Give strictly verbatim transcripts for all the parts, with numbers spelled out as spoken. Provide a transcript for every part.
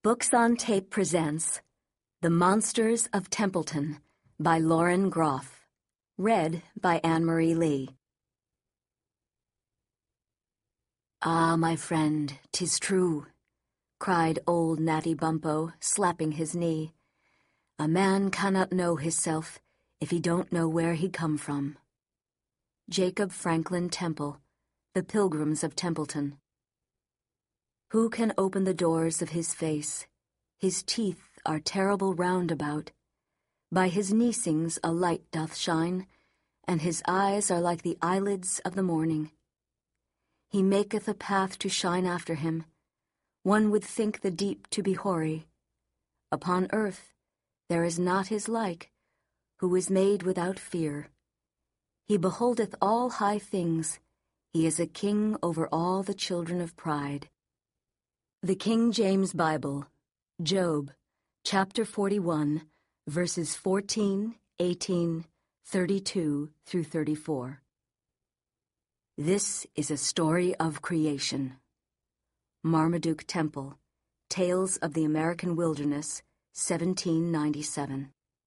Books on Tape presents The Monsters of Templeton by Lauren Groff. Read by Anne-Marie Lee. "Ah, my friend, 'tis true," cried old Natty Bumppo, slapping his knee. "A man cannot know hisself if he don't know where he come from." Jacob Franklin Temple, The Pilgrims of Templeton. Who can open the doors of his face? His teeth are terrible round about. By his neesings a light doth shine, and his eyes are like the eyelids of the morning. He maketh a path to shine after him. One would think the deep to be hoary. Upon earth there is not his like, who is made without fear. He beholdeth all high things. He is a king over all the children of pride. The King James Bible, Job, chapter forty-one, verses fourteen, eighteen, thirty-two through thirty-four. This is a story of creation. Marmaduke Temple, Tales of the American Wilderness, seventeen ninety-seven.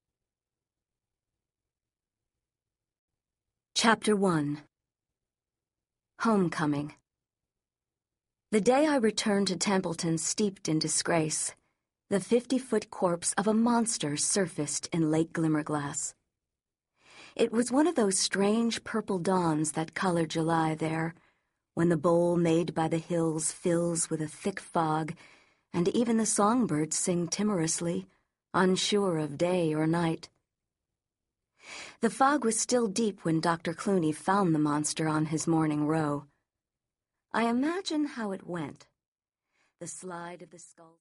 Chapter one. Homecoming. The day I returned to Templeton steeped in disgrace, the fifty-foot corpse of a monster surfaced in Lake Glimmerglass. It was one of those strange purple dawns that color July there, when the bowl made by the hills fills with a thick fog, and even the songbirds sing timorously, unsure of day or night. The fog was still deep when Doctor Clooney found the monster on his morning row. I imagine how it went. The slide of the skull...